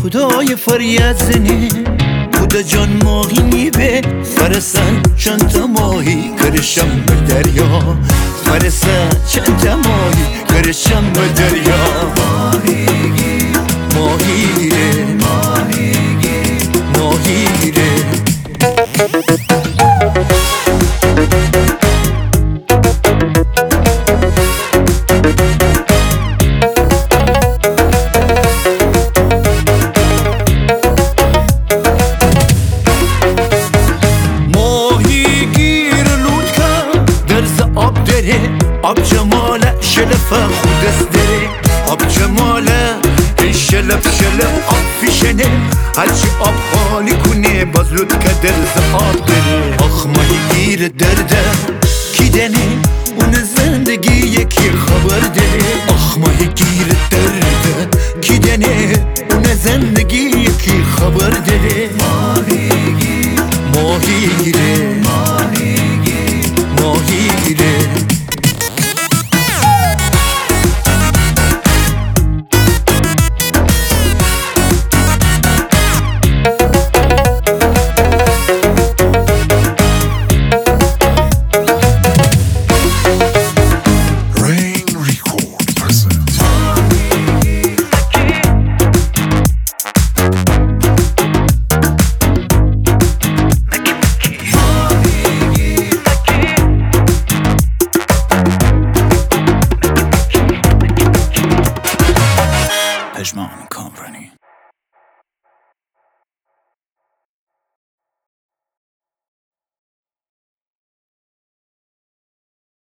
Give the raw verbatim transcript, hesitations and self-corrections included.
خدای فریاد زنه خدا جان ماهی میبه فرسن چند تا ماهی کرشم به دریا فرسن چند تا ماهی کرشم به دریا ماهیگیر ماهیگیره ماهیگیر ماهیگیره آب جماله شلفه خودست داره آب جماله شلف شلف آب فیشنه هرچی آب خالی کنه باز لود که درز آب داره آخ ماهی گیر درده کی دنه اون زندگی یکی خبر داره آخ ماهی گیر درده کی دنه اون زندگی یکی خبر داره ماهی گیر ماهی گیره ماهی گیر ماهی گیره Pejman Company.